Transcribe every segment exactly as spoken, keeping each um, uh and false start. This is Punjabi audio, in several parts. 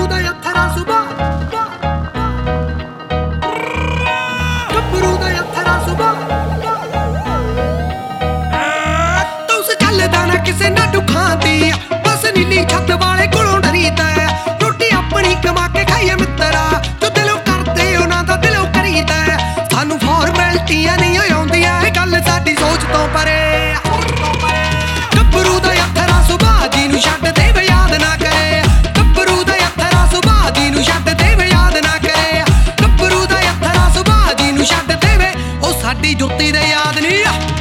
ਗੱਭਰੂ ਦਾ ਅਥਰਾ ਸੁਭਾ ਗੱਭਰੂ ਦਾ ਅਥਰਾ ਸੁਭਾ ਤੂੰ ਸ ਚੱਲਦਾ ਨਾ ਕਿਸੇ ਨਾ ਦੁਖਾਂ ਦੀ ਬਸ ਨੀਲੀ ਛੱਤ ਵਾਲੇ ਕੋਲੋਂ ਡਰੀਦਾ ਰੋਟੀ ਆਪਣੀ ਕਮਾ ਕੇ ਖਾਈਏ ਮਿੱਤਰਾ ਜੋ ਦਿਲੋਂ ਕਰਦੇ ਉਹਨਾਂ ਦਾ ਦਿਲੋਂ ਕਰੀਦਾ ਸਾਨੂੰ ਫਾਰਮੈਲਟੀਆਂ ਨਹੀਂ ਆਉਂਦੀਆਂ ਇਹ ਗੱਲ ਸਾਡੀ ਸੋਚ ਤੋਂ ਪਰੇ ਗੱਭਰੂ ਦਾ ਅਥਰਾ ਸੁਭਾ ਜੀ ਨੂੰ ਛੱਡ ਦੇਵੇ ਯਾਦ ਨਾ ਕਰੇ ਗੱਭਰੂ ਦਾ ਅਥਰਾ ਸੁਭਾ ਜੀ ਨੂੰ ਛੱਡ ਦੇਵੇ ਯਾਦ ਨਾ ਕਰੇ ਗੱਭਰੂ ਦਾ ਅਥਰਾ ਸੁਭਾ ਜੀ ਨੂੰ ਛੱਡ ਦੇਵੇ ਉਹ ਸਾਡੀ ਜੁੱਤੀ ਦੇ ਯਾਦ ਨਹੀਂ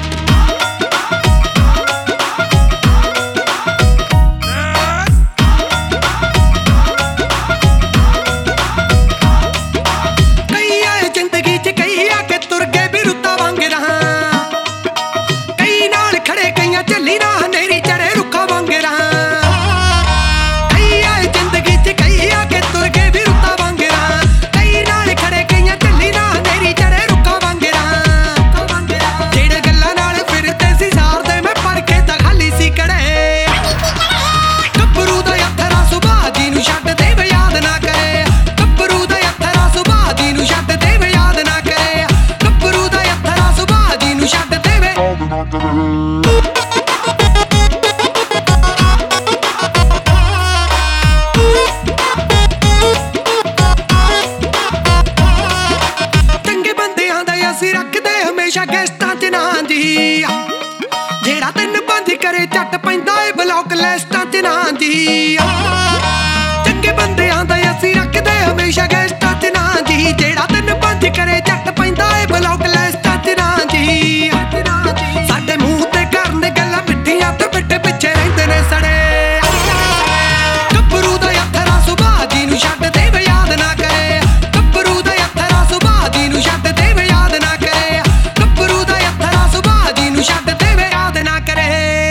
ਚੰਗੇ ਬੰਦਿਆਂ ਦਾ ਅਸੀਂ ਰੱਖਦੇ ਹਮੇਸ਼ਾ ਗੈਸਟਾਂ ਚ ਨਾਂ ਜੀ ਜਿਹੜਾ ਤੈਨੂੰ ਬੰਦ ਕਰੇ ਝੱਟ ਪੈਂਦਾ ਏ ਬਲੌਕ ਲਿਸਟਾਂ ਚ ਨਾਂ ਜੀ ਚੰਗੇ ਬੰਦਿਆਂ ਦਾ ਅਸੀਂ ਰੱਖਦੇ ਹਮੇਸ਼ਾ ਗੈਸਟਾਂ ਚ ਨਾਂ ਜੀ ਜਿਹੜਾ ਤੈਨੂੰ ਬੰਦ ਕਰੇ ਝੱਟ ਪੈਂਦਾ ਏ ਬਲੌਕ ਲਿਸਟਾਂ ਚ ਨਾਂ ਜੀ ਸਾਡੇ ਮੂੰਹ ਤੇ ਕਰਨ ਗੱਲਾਂ ਮਿੱਠੀਆਂ ਤੇ ਮਿੱਠੇ ਪਿੱਛੇ ਰਹਿੰਦੇ ਨੇ ਸੜੇ ਗੱਭਰੂ ਦਾ ਅਥਰਾ ਸੁਭਾ ਜੀ ਨੂੰ ਛੱਡ ਦੇਵੇ ਯਾਦ ਨਾ ਕਰੇ ਗੱਭਰੂ ਦਾ ਅਥਰਾ ਸੁਭਾ ਜੀ ਨੂੰ ਛੱਡ ਦੇਵੇ ਯਾਦ ਨਾ ਕਰੇ ਗੱਭਰੂ ਦਾ ਅਥਰਾ ਸੁਭਾ ਜੀ ਨੂੰ ਛੱਡ ਦੇਵੇ ਯਾਦ ਨਾ ਕਰੇ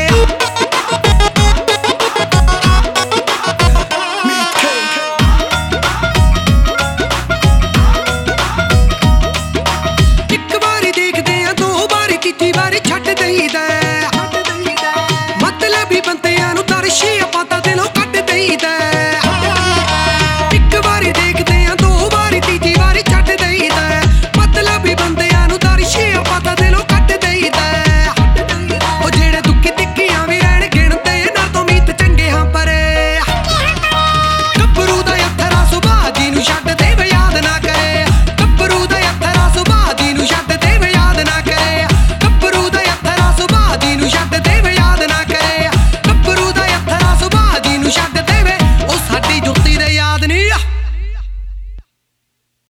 ਇੱਕ ਵਾਰੀ ਦੇਖਦੇ ਆ ਦੋ ਵਾਰੀ ਤੀਜੀ ਵਾਰੀ ਛੱਡ ਦਈਦਾ ਮਤਲਬੀ ਬੰਦਿਆਂ ਨੂੰ ਤਰਸ਼ੀ